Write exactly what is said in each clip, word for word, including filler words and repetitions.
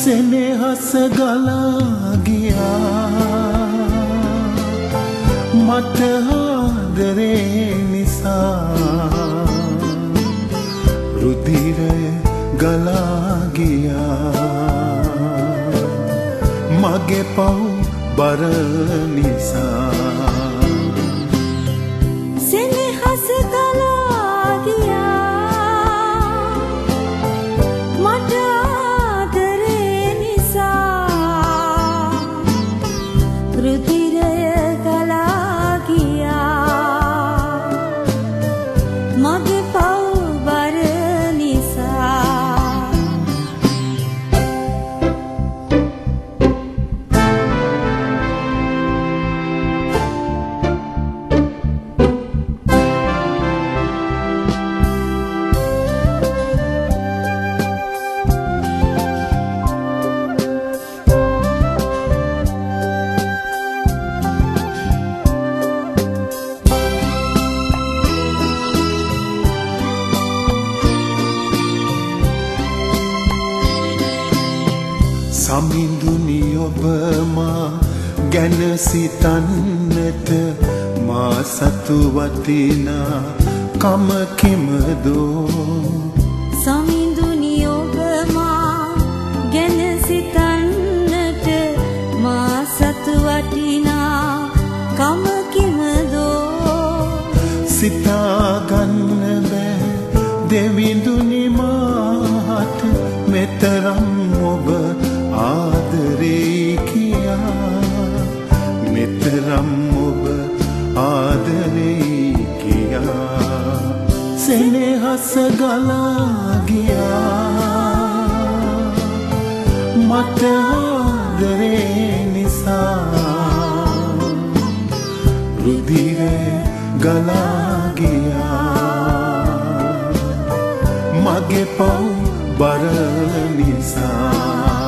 සෙනෙහස ගලා ගියා මට ආදරේ නිසා රුධිරය ගලා ගියා මගේ පව් බර නිසා සෙනෙහස ගලා ගියා මට ආදරේ නිසා රුධිරය ගලා ගියා මගේ පව් බර නිසා සමිඳුනි ඔබ මා ගැන සිතන්නට මා සතු වටිනා කම කිමදෝ සමිඳුනි ඔබ මා ගැන සිතන්නට මා සතු වටිනා කම කිමදෝ සිතාගන්න බෑ දෙවිඳුනි මාට මෙතරම් ඔබ ආදරේ කියා මෙතරම් ඔබ ආදරේ කියා සෙනෙහස ගලා ගියා මට ආදරේ නිසා රුධිරය ගලා ගියා මගේ පව් බර නිසා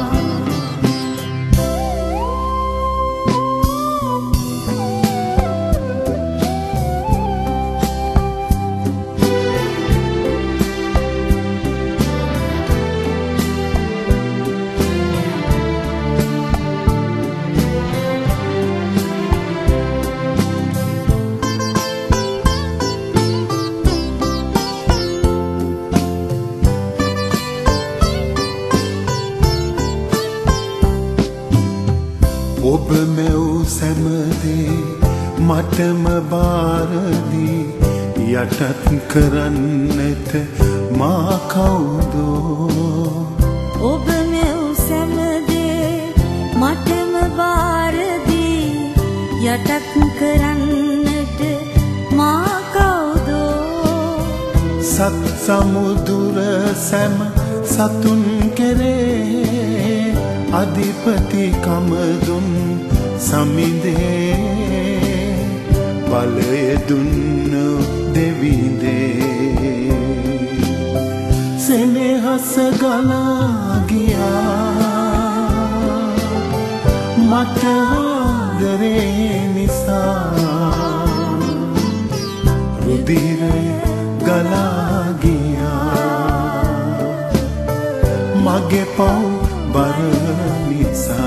ඔබ මෙව් සැමදේ මටම බාරදී යටත් කරන්නට මා කවුදෝ ඔබ මෙව් සැමදේ මටම බාරදී යටත් කරන්නට මා කවුදෝ සත් සමුදුර සැම සතුන් කෙරේ අධිපති කමදුන් සමිඳේ බලය දුන්න දෙවිඳේ සෙනෙහස ගලා ගියා මට ආදරේ නිසා රුධිරය ගලා ගියා මගේ පව් බර නිසා